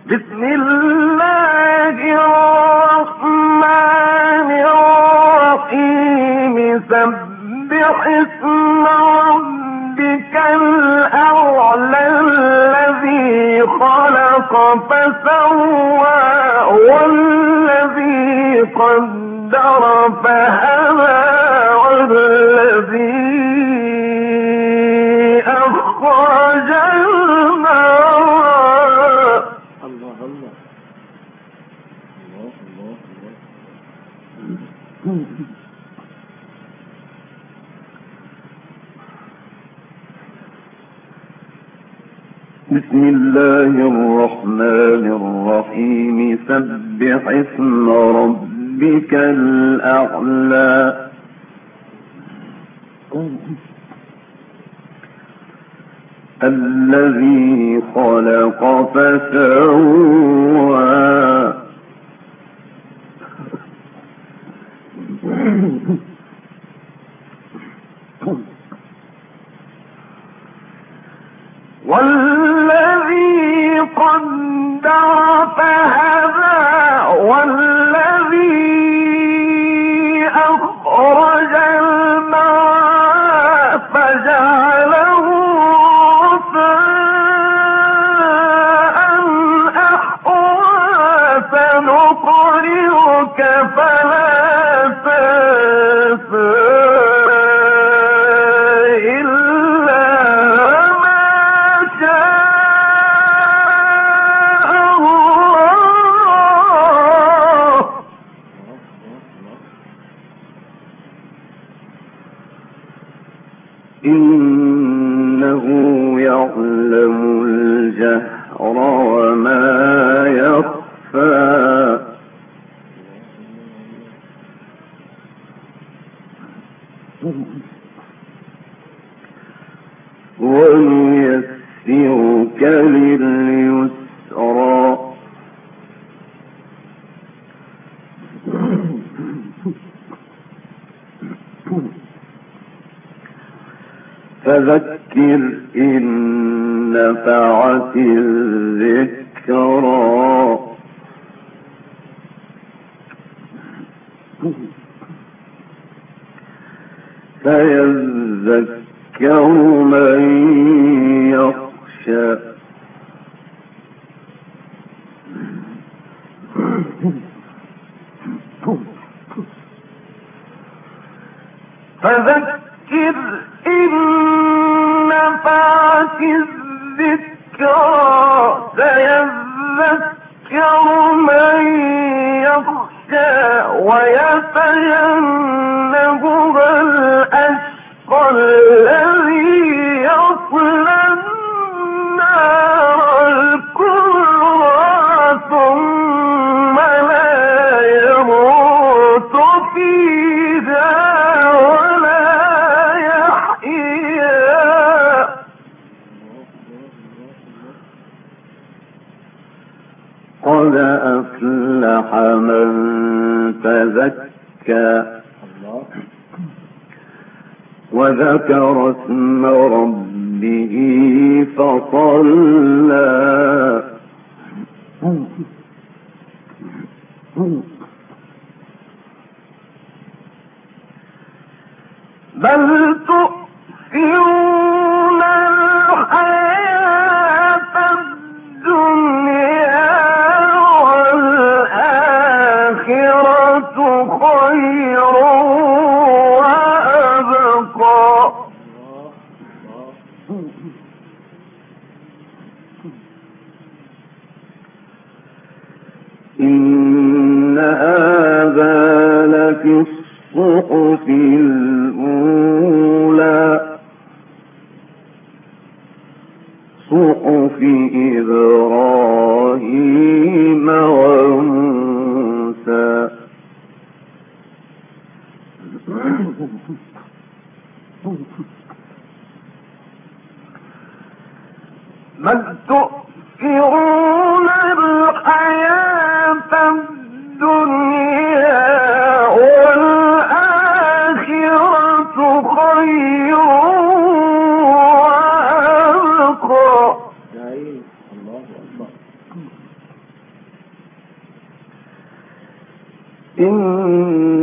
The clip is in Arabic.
بسم الله الرحمن الرحيم سبح اسم ربك الأعلى الذي خلق فسوى والذي قدر فهدى والذي أخرج الماء. الله الله الله الله. بسم الله الرحمن الرحيم سبح اسم ربك الأعلى الذي خلق فسوى والذي قدر فهدى والذي أخرج الماء فجعله غثاء أحوى سنقرئك فلا تنسى إنه يعلم الجهر وما يخفى ونيسرك لليسرى فذكر إن نفعت الذكرى سيذكر من يخشى فذكر إن نفعت الذكرى سيذكر من يخشى ويتجنبها الأشقى الذي يصلى النار الكبرى ثم لا يموت فيها قد أفلح من تزكى وذكر اسم ربه فصلى بل تؤثرون الحياة الدنيا والآخرة خير وأبقى إن إن